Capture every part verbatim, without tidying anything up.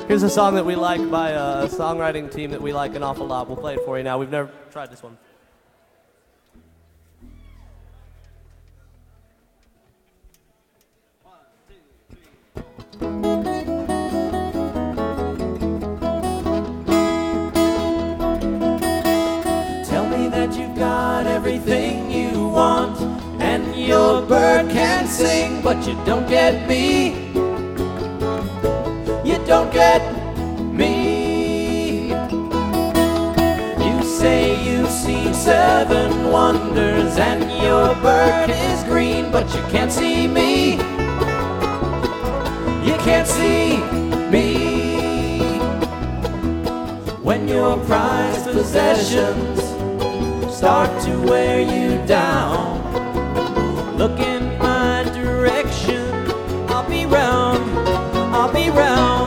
Here's a song that we like by a songwriting team that we like an awful lot. We'll play it for you now. We've never tried this one. Tell me that you've got everything you want, and your bird can sing, but you don't get me. You don't get me. You say you've seen seven wonders, and your bird is green, but you can't see me. You can't see me. When your prized possessions start to wear you down, look in my direction, I'll be round, I'll be round.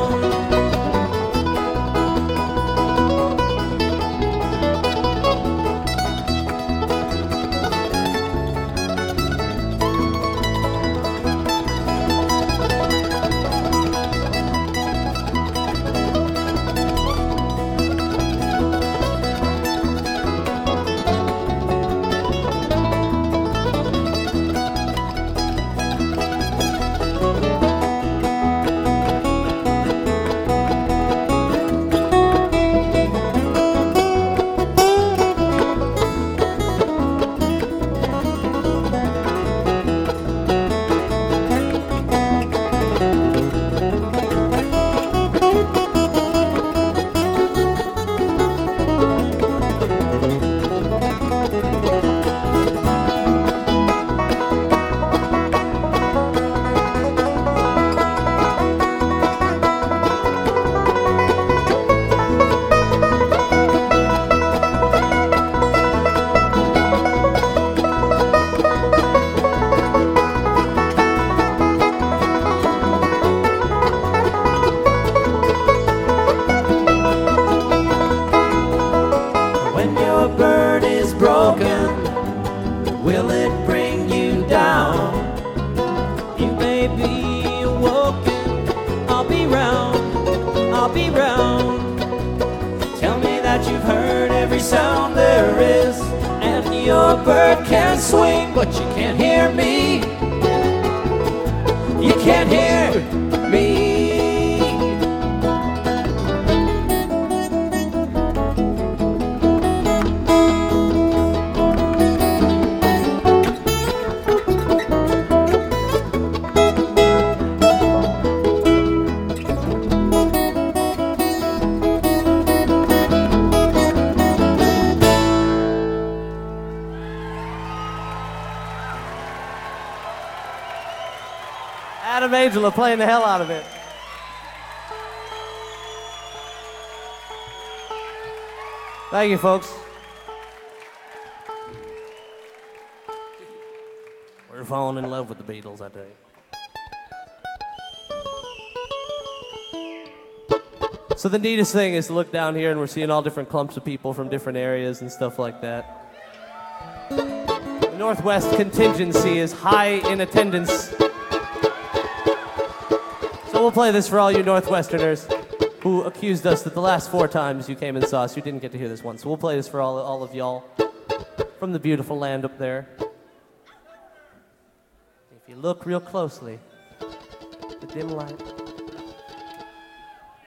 Will it bring you down? You may be awoken, I'll be round, I'll be round. Tell me that you've heard every sound there is, and your bird can swing, but you can't hear me. You can't hear me. Adam Angela playing the hell out of it. Thank you, folks. We're falling in love with the Beatles, I tell you. So the neatest thing is to look down here and we're seeing all different clumps of people from different areas and stuff like that. The Northwest contingency is high in attendance. So we'll play this for all you Northwesterners who accused us that the last four times you came and saw us, you didn't get to hear this one. So we'll play this for all, all of y'all from the beautiful land up there. If you look real closely, the dim light